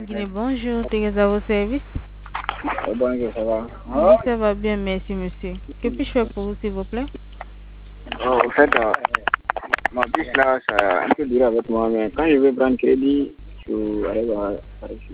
Guinée, bonjour, Thérèse à vos services. Bonjour, ça va? Oui, ça va bien, merci monsieur. Que puis-je faire pour vous, s'il vous plaît? En fait, ma puce là, ça a un peu duré avec moi, mais quand je veux prendre crédit, je arrive à réussir.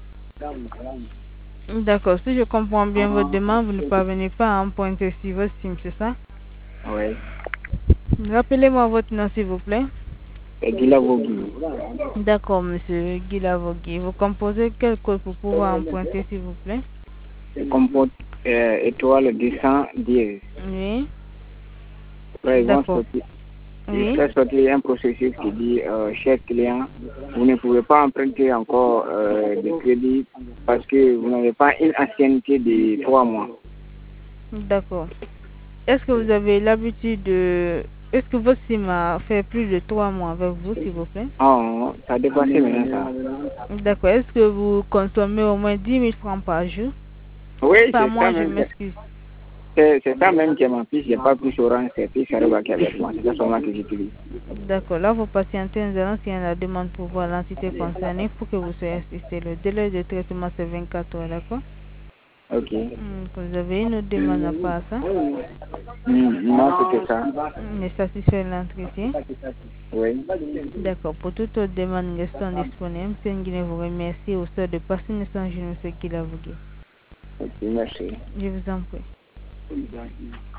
D'accord, si je comprends bien votre demande, vous ne parvenez pas à emprunter sur votre SIM, c'est ça? Oui. Rappelez-moi votre nom, s'il vous plaît. Et Gila Vogi. D'accord, monsieur Guy Lavogui. Vous composez quel code pour pouvoir emprunter, s'il vous plaît? Je comporte étoile 210. Oui. Après, ils vont D'accord. sortir. Oui. Il va sortir un processus qui dit, cher client, vous ne pouvez pas emprunter encore de crédit parce que vous n'avez pas une ancienneté de 3 mois. D'accord. Est-ce que vous avez l'habitude de... Est-ce que votre SIM a fait plus de 3 mois avec vous, s'il vous plaît? Oh, ça a dépassé maintenant ça. D'accord. Est-ce que vous consommez au moins 10 000 francs par jour? Oui, Par c'est ça mois, je même. m'excuse. C'est ça même qui est ma piste. J'ai pas plus Orange, c'est plus Ariba qui est avec moi. C'est ça seulement que j'utilise. D'accord. Là, vous patientez, nous allons signer la demande pour voir l'entité concernée pour que vous soyez assisté. Le délai de traitement, c'est 24 heures, d'accord? Ok. Vous avez une autre demande à part ça? Non, c'était ça. Mais satisfait l'entretien? Oui. D'accord. Pour toute autre demande, restons disponibles. Monsieur Nguyen vous remercie au sort de passer une échange, monsieur Guy Lavogui. Ok, merci. Je vous en prie.